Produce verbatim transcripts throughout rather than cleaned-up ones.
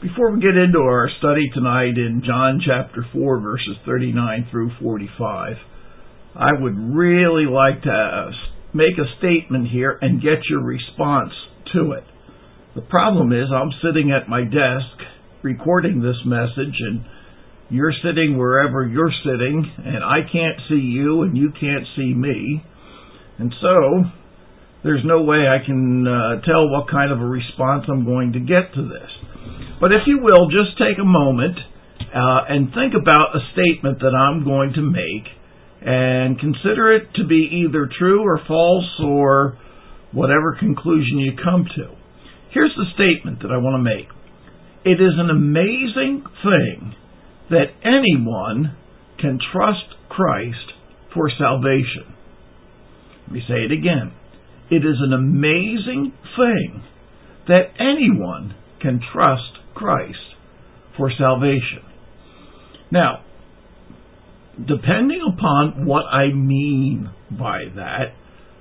Before we get into our study tonight in John chapter four, verses thirty-nine through forty-five, I would really like to make a statement here and get your response to it. The problem is I'm sitting at my desk recording this message, and you're sitting wherever you're sitting, and I can't see you and you can't see me. And so there's no way I can uh, tell what kind of a response I'm going to get to this. But if you will, just take a moment uh, and think about a statement that I'm going to make and consider it to be either true or false or whatever conclusion you come to. Here's the statement that I want to make. It is an amazing thing that anyone can trust Christ for salvation. Let me say it again. It is an amazing thing that anyone can trust Christ for salvation. Now, depending upon what I mean by that,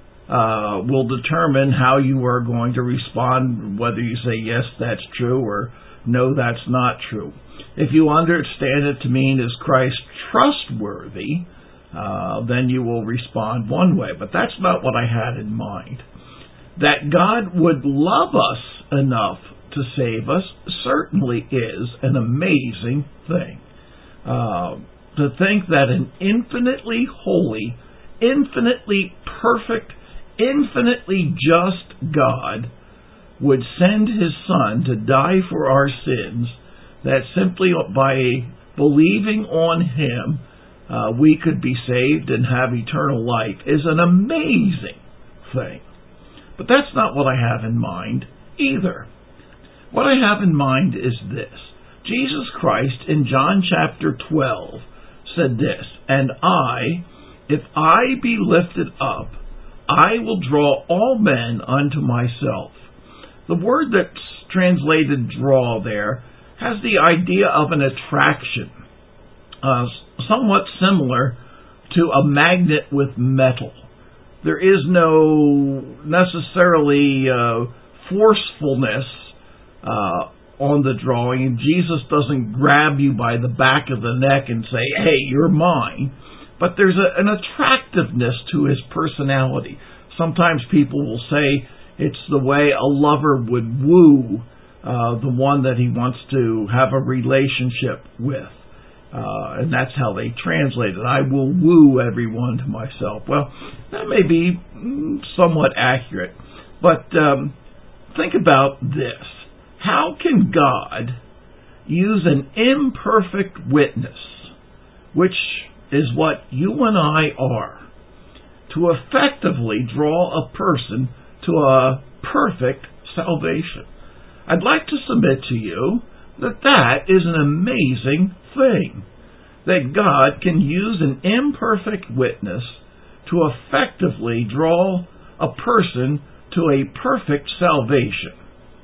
uh, will determine how you are going to respond, whether you say, yes, that's true, or no, that's not true. If you understand it to mean, is Christ trustworthy, uh, then you will respond one way. But that's not what I had in mind. That God would love us enough to save us certainly is an amazing thing. Uh, to think that an infinitely holy, infinitely perfect, infinitely just God would send His Son to die for our sins, that simply by believing on Him uh, we could be saved and have eternal life, is an amazing thing. But that's not what I have in mind either. What I have in mind is this. Jesus Christ in John chapter twelve said this, "And I, if I be lifted up, I will draw all men unto myself." The word that's translated draw there has the idea of an attraction, uh, somewhat similar to a magnet with metal. There is no necessarily uh, forcefulness uh, on the drawing. Jesus doesn't grab you by the back of the neck and say, hey, you're mine. But there's a, an attractiveness to His personality. Sometimes people will say it's the way a lover would woo uh, the one that he wants to have a relationship with. Uh, and that's how they translate it. I will woo everyone to myself. Well, that may be somewhat accurate. But um, think about this. How can God use an imperfect witness, which is what you and I are, to effectively draw a person to a perfect salvation? I'd like to submit to you that that is an amazing thing, that God can use an imperfect witness to effectively draw a person to a perfect salvation.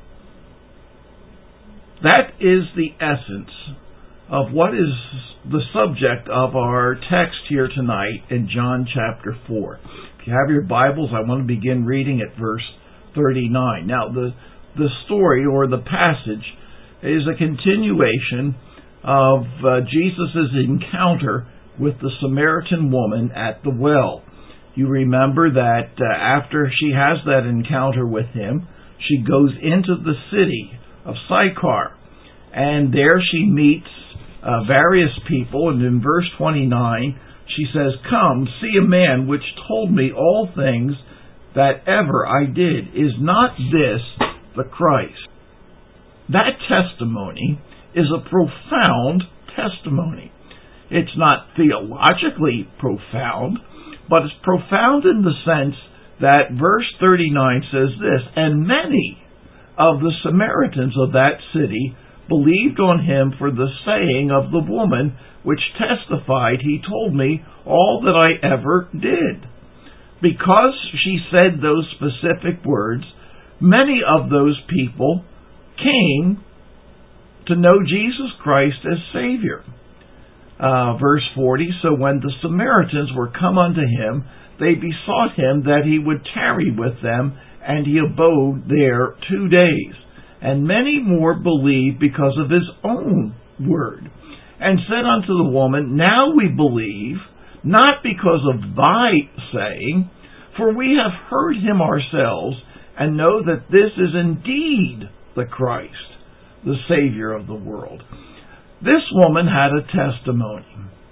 That is the essence of what is the subject of our text here tonight in John chapter four. If you have your Bibles, I want to begin reading at verse thirty-nine. Now, the, the story or the passage is a continuation of uh, Jesus' encounter with the Samaritan woman at the well. You remember that uh, after she has that encounter with him, she goes into the city of Sychar, and there she meets uh, various people, and in verse twenty-nine she says, "Come, see a man which told me all things that ever I did. Is not this the Christ?" That testimony is a profound testimony. It's not theologically profound, but it's profound in the sense that verse thirty-nine says this, "And many of the Samaritans of that city believed on Him for the saying of the woman, which testified, He told me all that I ever did." Because she said those specific words, many of those people came to know Jesus Christ as Savior. Uh, verse forty, "So when the Samaritans were come unto Him, they besought Him that He would tarry with them, and He abode there two days. and many more believed because of his own word. And said unto the woman, Now we believe, not because of thy saying, for we have heard him ourselves, and know that this is indeed the Christ, the Savior of the world. This woman had a testimony,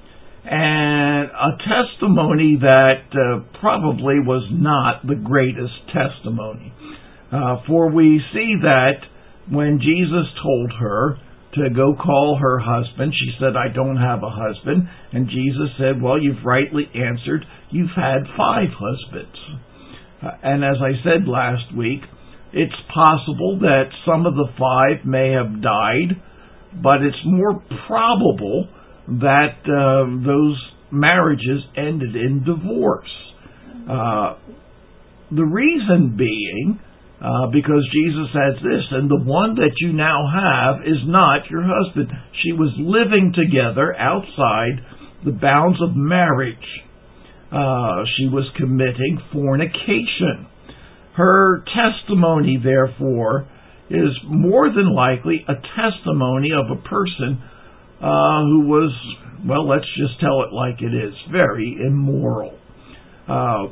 and a testimony that uh, probably was not the greatest testimony. Uh, for we see that when Jesus told her to go call her husband, she said, I don't have a husband. And Jesus said, well, you've rightly answered, you've had five husbands. Uh, and as I said last week, it's possible that some of the five may have died, but it's more probable that uh, those marriages ended in divorce. Uh, the reason being, uh, because Jesus says this, and the one that you now have is not your husband. She was living together outside the bounds of marriage. Uh, she was committing fornication. Her testimony, therefore, is more than likely a testimony of a person uh, who was, well, let's just tell it like it is, very immoral. Uh,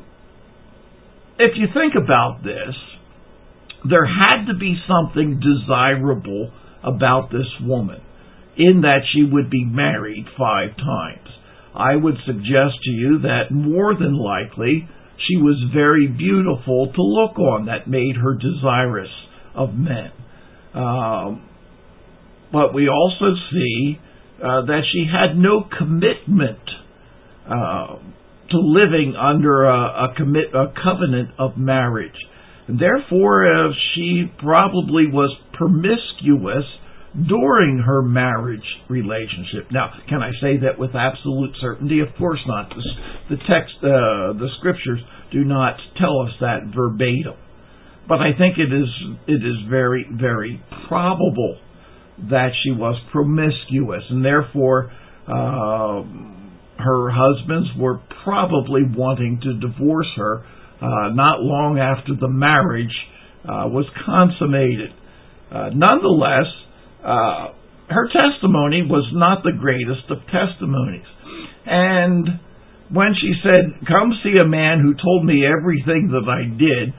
if you think about this, there had to be something desirable about this woman, in that she would be married five times. I would suggest to you that more than likely she was very beautiful to look on, that made her desirous of men. Um, but we also see uh, that she had no commitment uh, to living under a, a, commit, a covenant of marriage. And therefore, uh, she probably was promiscuous during her marriage relationship. Now, can I say that with absolute certainty? Of course not. The, the text, uh, the scriptures do not tell us that verbatim. But I think it is it is very, very probable that she was promiscuous, and therefore uh, her husbands were probably wanting to divorce her uh, not long after the marriage uh, was consummated. Uh, nonetheless, uh, her testimony was not the greatest of testimonies. And when she said, come see a man who told me everything that I did,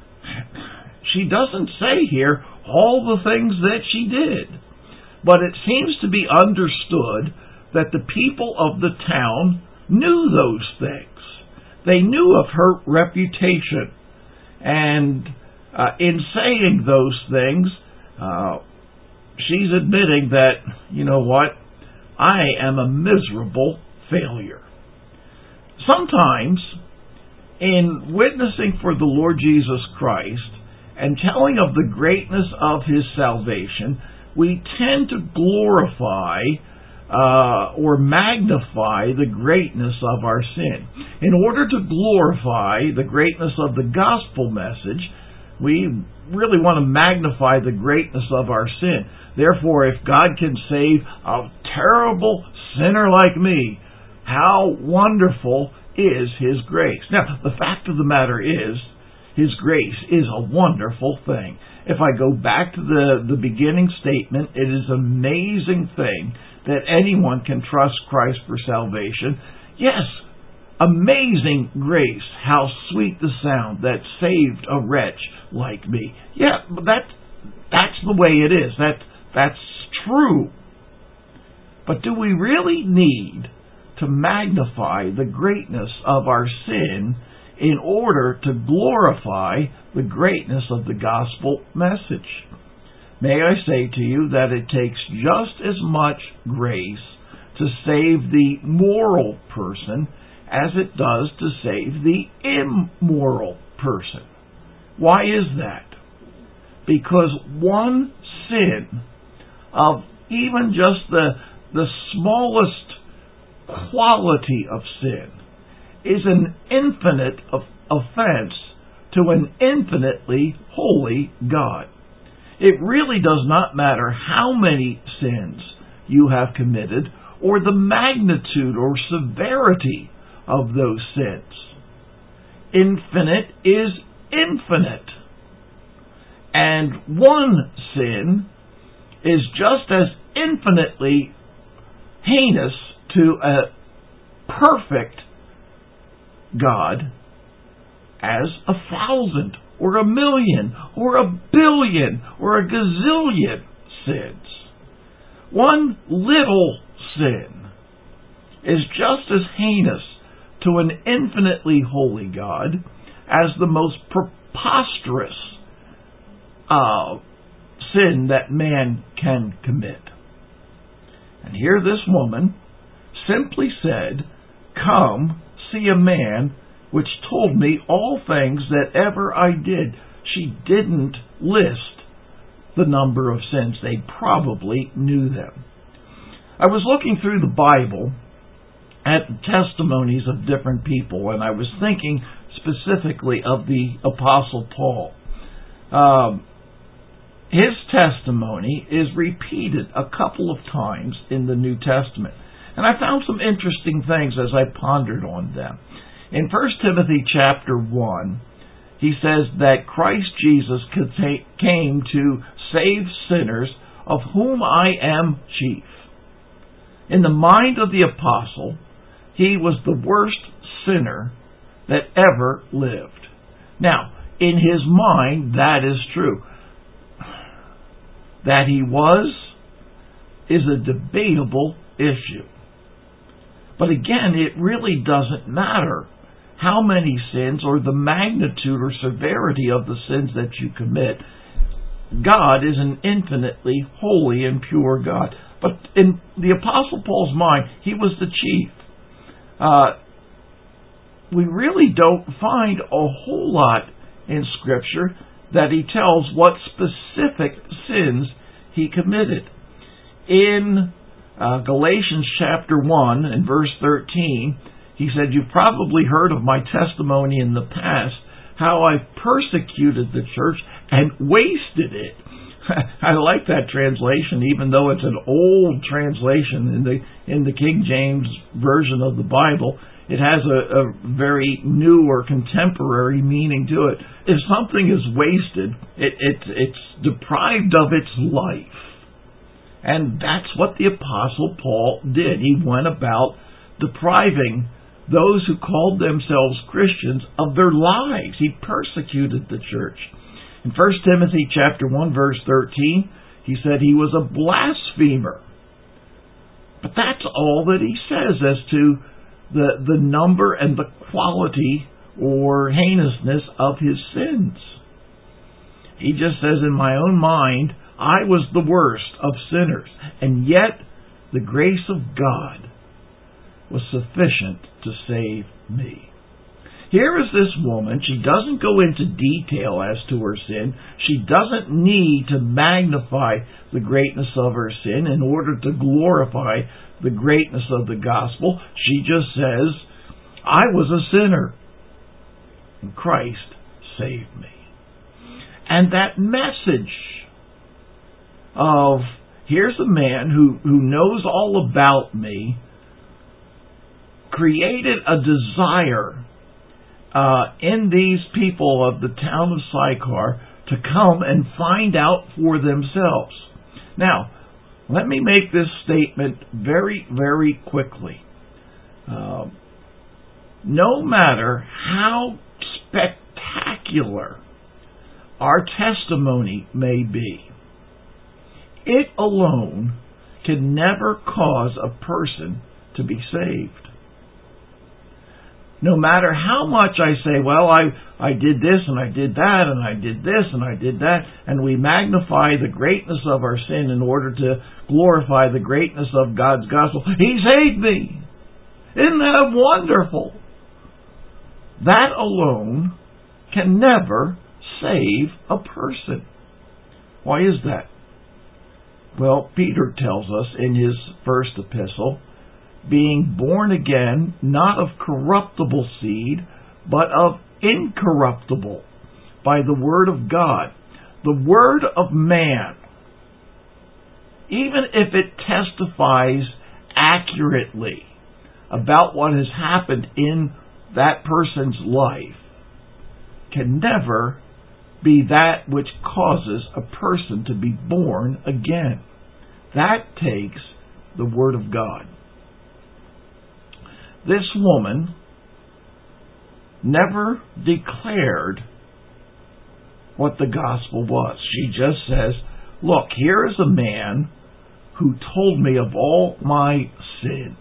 she doesn't say here all the things that she did. But it seems to be understood that the people of the town knew those things. They knew of her reputation. And uh, in saying those things, uh, she's admitting that, you know what, I am a miserable failure. Sometimes, in witnessing for the Lord Jesus Christ and telling of the greatness of His salvation, we tend to glorify uh, or magnify the greatness of our sin. In order to glorify the greatness of the gospel message, we really want to magnify the greatness of our sin. Therefore, if God can save a terrible sinner like me, how wonderful is His grace. Now, the fact of the matter is, His grace is a wonderful thing. If I go back to the, the beginning statement, it is an amazing thing that anyone can trust Christ for salvation. Yes, amazing grace, how sweet the sound that saved a wretch like me. Yeah, but that, that's the way it is. That, that's true. But do we really need to magnify the greatness of our sin in order to glorify the greatness of the gospel message? May I say to you that it takes just as much grace to save the moral person as it does to save the immoral person. Why is that? Because one sin of even just the, the smallest quality of sin is an infinite of offense to an infinitely holy God. It really does not matter how many sins you have committed or the magnitude or severity of those sins. Infinite is infinite. And one sin is just as infinitely heinous to a perfect God as a thousand or a million or a billion or a gazillion sins. One little sin is just as heinous to an infinitely holy God as the most preposterous uh, sin that man can commit. And here this woman simply said, "Come, see a man which told me all things that ever I did." She didn't list the number of sins. They probably knew them. I was looking through the Bible at the testimonies of different people, and I was thinking specifically of the Apostle Paul. Um, his testimony is repeated a couple of times in the New Testament, and I found some interesting things as I pondered on them. In First Timothy chapter one, he says that Christ Jesus came to save sinners, of whom I am chief. In the mind of the apostle, he was the worst sinner that ever lived. Now, in his mind, that is true. That he was is a debatable issue. But again, it really doesn't matter how many sins or the magnitude or severity of the sins that you commit. God is an infinitely holy and pure God. But in the Apostle Paul's mind, he was the chief. Uh, we really don't find a whole lot in Scripture that he tells what specific sins he committed. In uh, Galatians chapter one and verse thirteen, he said, "You've probably heard of my testimony in the past, how I persecuted the church and wasted it." I like that translation, even though it's an old translation in the in the King James Version of the Bible. It has a, a very new or contemporary meaning to it. If something is wasted, it, it, it's deprived of its life. And that's what the Apostle Paul did. He went about depriving those who called themselves Christians of their lives. He persecuted the church. In First Timothy chapter one, verse thirteen, he said he was a blasphemer. But that's all that he says as to the, the number and the quality or heinousness of his sins. He just says, in my own mind, I was the worst of sinners, and yet the grace of God was sufficient to save me. Here is this woman. She doesn't go into detail as to her sin. She doesn't need to magnify the greatness of her sin in order to glorify the greatness of the gospel. She just says, I was a sinner, and Christ saved me. And that message of, here's a man who, who knows all about me, created a desire uh, in these people of the town of Sychar to come and find out for themselves. Now, let me make this statement very, very quickly. Uh, no matter how spectacular our testimony may be, it alone can never cause a person to be saved. No matter how much I say, well, I, I did this and I did that and I did this and I did that, and we magnify the greatness of our sin in order to glorify the greatness of God's gospel. He saved me! Isn't that wonderful? That alone can never save a person. Why is that? Well, Peter tells us in his first epistle, being born again, not of corruptible seed, but of incorruptible, by the word of God. The word of man, even if it testifies accurately about what has happened in that person's life, can never be that which causes a person to be born again. That takes the Word of God. This woman never declared what the gospel was. She just says, look, here is a man who told me of all my sins.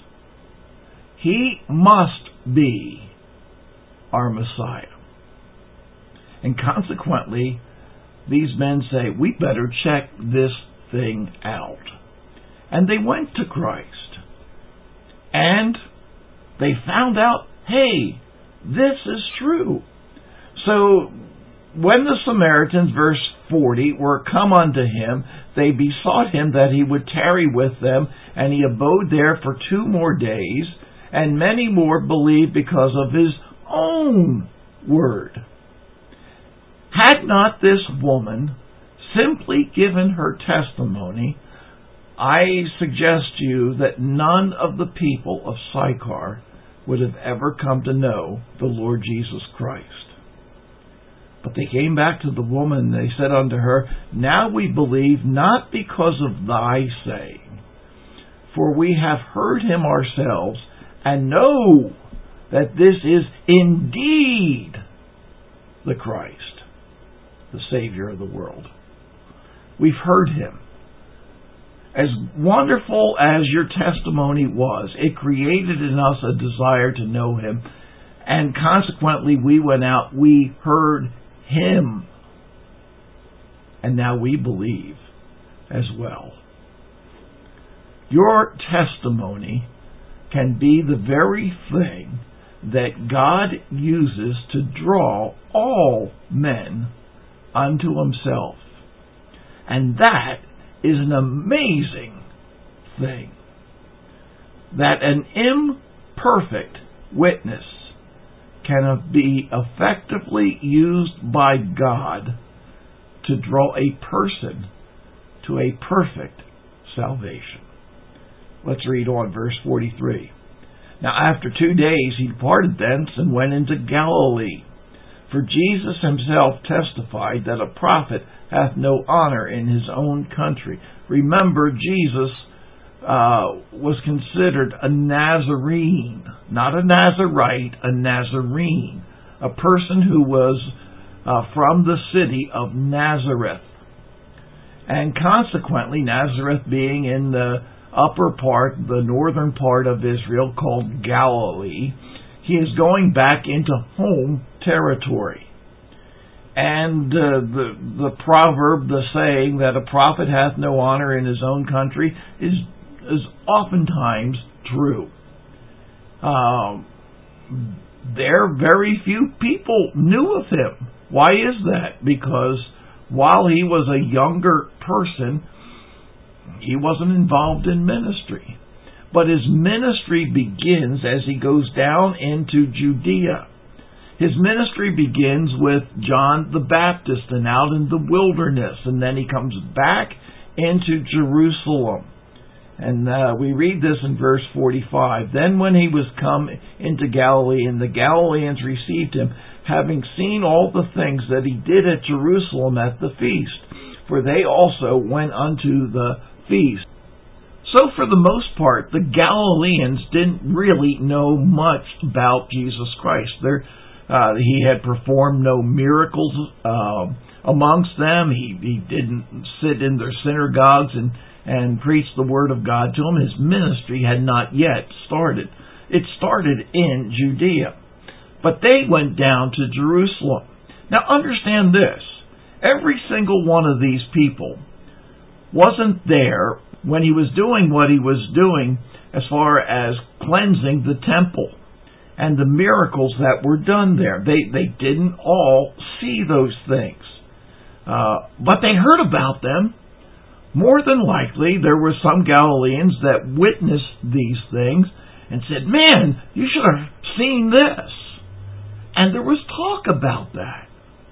He must be our Messiah. And consequently, these men say, we better check this thing out. And they went to Christ. And they found out, hey, this is true. So when the Samaritans, verse forty, were come unto him, they besought him that he would tarry with them, and he abode there for two more days, and many more believed because of his own word. Had not this woman simply given her testimony, I suggest to you that none of the people of Sychar would have ever come to know the Lord Jesus Christ. But they came back to the woman, and they said unto her, now we believe not because of thy saying, for we have heard him ourselves, and know that this is indeed the Christ, the Savior of the world. We've heard him. As wonderful as your testimony was, it created in us a desire to know him, and consequently we went out, we heard him, and now we believe as well. Your testimony can be the very thing that God uses to draw all men unto himself. And that is an amazing thing. That an imperfect witness can be effectively used by God to draw a person to a perfect salvation. Let's read on, verse forty-three. Now after two days he departed thence and went into Galilee. For Jesus himself testified that a prophet hath no honor in his own country. Remember, Jesus uh, was considered a Nazarene, not a Nazarite, a Nazarene, a person who was uh, from the city of Nazareth. And consequently, Nazareth being in the upper part, the northern part of Israel called Galilee, he is going back into home territory. And uh, the the proverb, the saying that a prophet hath no honor in his own country is is oftentimes true. Uh, there very few people knew of him. Why is that? Because while he was a younger person, he wasn't involved in ministry. But his ministry begins as he goes down into Judea. His ministry begins with John the Baptist and out in the wilderness, and then he comes back into Jerusalem. And uh, we read this in verse forty-five. Then when he was come into Galilee, and the Galileans received him, having seen all the things that he did at Jerusalem at the feast, for they also went unto the feast. So for the most part, the Galileans didn't really know much about Jesus Christ. There, uh, he had performed no miracles uh, amongst them. He, he didn't sit in their synagogues and, and preach the Word of God to them. His ministry had not yet started. It started in Judea. But they went down to Jerusalem. Now understand this. Every single one of these people wasn't there when he was doing what he was doing as far as cleansing the temple and the miracles that were done there. They they didn't all see those things. Uh, but they heard about them. More than likely, there were some Galileans that witnessed these things and said, man, you should have seen this. And there was talk about that.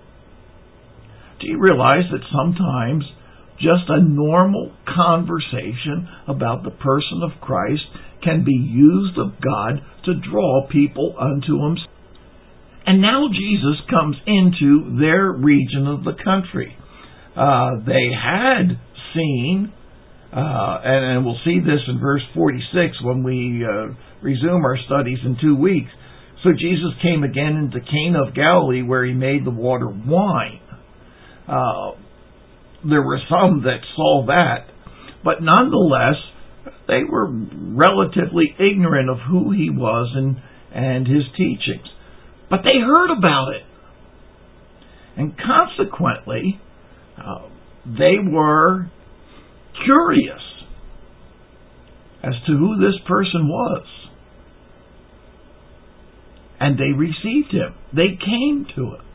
Do you realize that sometimes just a normal conversation about the person of Christ can be used of God to draw people unto himself? And now Jesus comes into their region of the country. Uh, they had seen, uh, and, and we'll see this in verse forty-six when we uh, resume our studies in two weeks. So Jesus came again into Cana of Galilee, where he made the water wine. Uh, there were some that saw that, but nonetheless, they were relatively ignorant of who he was and, and his teachings. But they heard about it. And consequently, uh, they were curious as to who this person was. And they received him. They came to him.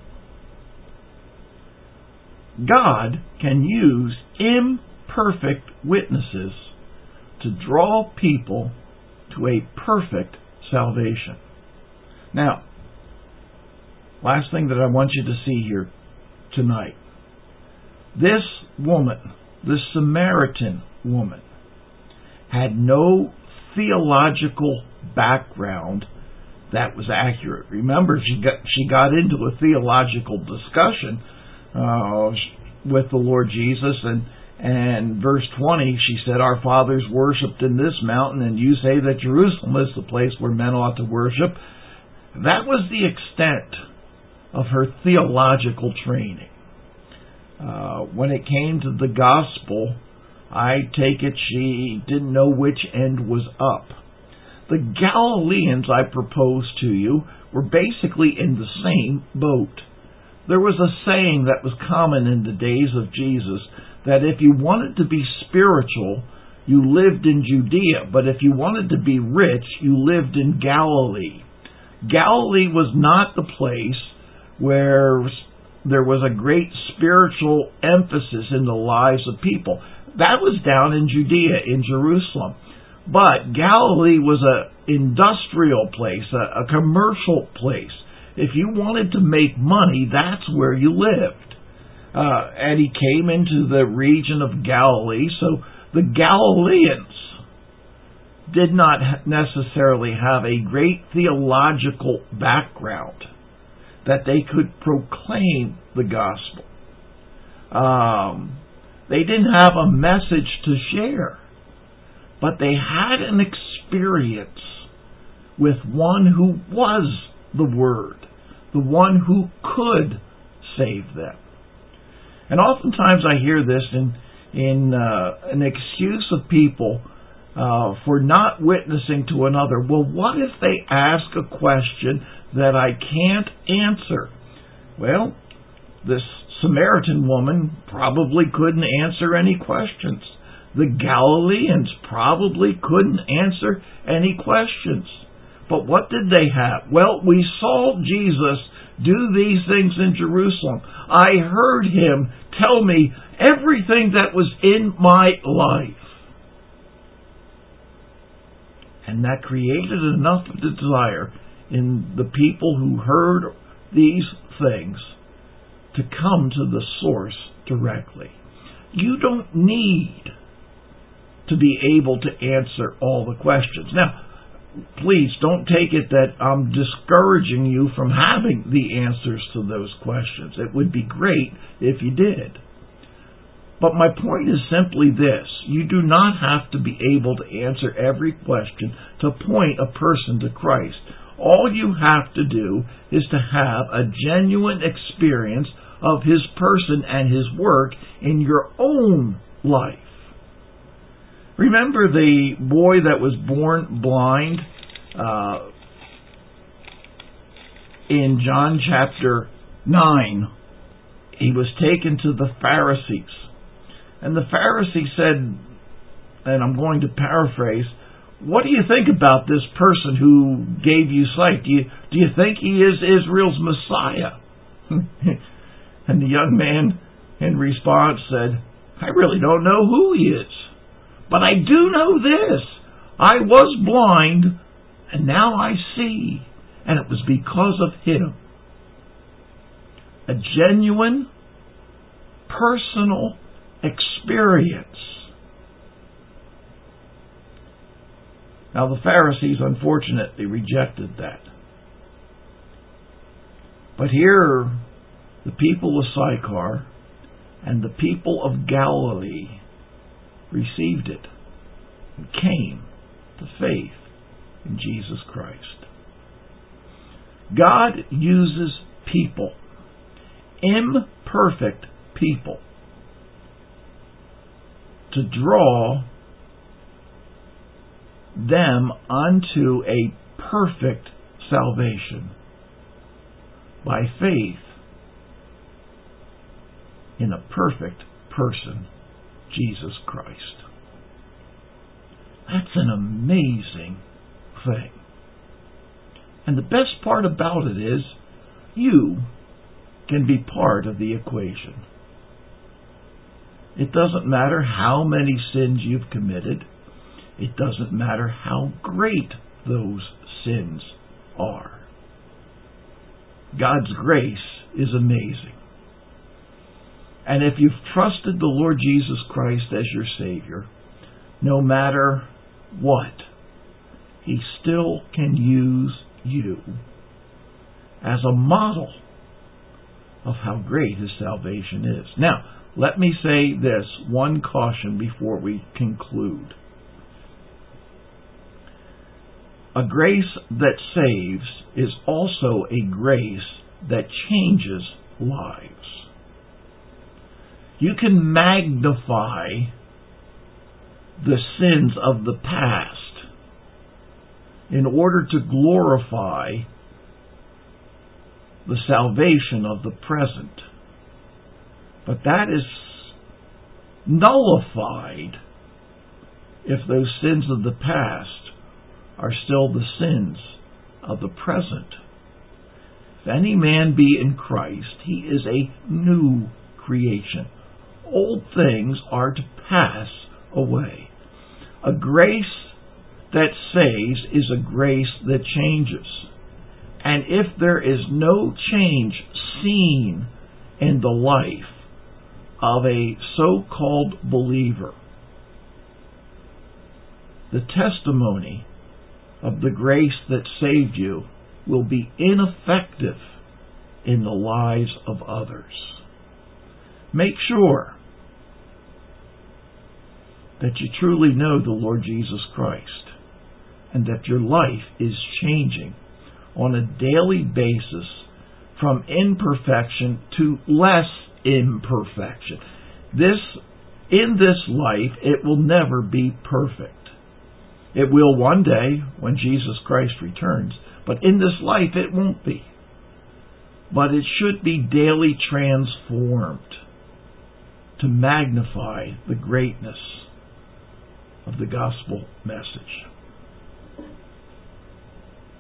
God can use imperfect witnesses to draw people to a perfect salvation. Now, last thing that I want you to see here tonight. This woman, this Samaritan woman, had no theological background that was accurate. Remember, she got she got into a theological discussion uh, with the Lord Jesus, and and verse twenty, she said, "Our fathers worshipped in this mountain, and you say that Jerusalem is the place where men ought to worship." That was the extent of her theological training. Uh, when it came to the gospel, I take it she didn't know which end was up. The Galileans, I propose to you, were basically in the same boat. There was a saying that was common in the days of Jesus, that if you wanted to be spiritual, you lived in Judea, but if you wanted to be rich, you lived in Galilee. Galilee was not the place where there was a great spiritual emphasis in the lives of people. That was down in Judea, in Jerusalem. But Galilee was an industrial place, a, a commercial place. If you wanted to make money, that's where you lived. Uh, and he came into the region of Galilee, so the Galileans did not necessarily have a great theological background that they could proclaim the gospel. Um, they didn't have a message to share, but they had an experience with one who was the Word, the one who could save them. And oftentimes I hear this in in uh, an excuse of people uh, for not witnessing to another. Well, what if they ask a question that I can't answer? Well, this Samaritan woman probably couldn't answer any questions. The Galileans probably couldn't answer any questions. But what did they have? Well, we saw Jesus do these things in Jerusalem. I heard him tell me everything that was in my life. And that created enough of the desire in the people who heard these things to come to the source directly. You don't need to be able to answer all the questions. Now, please don't take it that I'm discouraging you from having the answers to those questions. It would be great if you did. But my point is simply this. You do not have to be able to answer every question to point a person to Christ. All you have to do is to have a genuine experience of His person and His work in your own life. Remember the boy that was born blind uh, in John chapter nine? He was taken to the Pharisees. And the Pharisee said, and I'm going to paraphrase, "What do you think about this person who gave you sight? Do you, do you think he is Israel's Messiah?" And the young man in response said, "I really don't know who he is. But I do know this. I was blind, and now I see. And it was because of him." A genuine, personal experience. Now the Pharisees unfortunately rejected that. But here, the people of Sychar and the people of Galilee received it and came to faith in Jesus Christ. God uses people, imperfect people, to draw them unto a perfect salvation by faith in a perfect person, Jesus Christ. That's an amazing thing. And the best part about it is you can be part of the equation. It doesn't matter how many sins you've committed. It doesn't matter how great those sins are. God's grace is amazing. And if you've trusted the Lord Jesus Christ as your Savior, no matter what, He still can use you as a model of how great His salvation is. Now, let me say this, one caution before we conclude. A grace that saves is also a grace that changes lives. You can magnify the sins of the past in order to glorify the salvation of the present. But that is nullified if those sins of the past are still the sins of the present. If any man be in Christ, he is a new creation. Old things are to pass away. A grace that saves is a grace that changes. And if there is no change seen in the life of a so-called believer, the testimony of the grace that saved you will be ineffective in the lives of others. Make sure that you truly know the Lord Jesus Christ and that your life is changing on a daily basis from imperfection to less imperfection. This, in this life, it will never be perfect. It will one day when Jesus Christ returns, but in this life it won't be. But it should be daily transformed to magnify the greatness of the gospel message.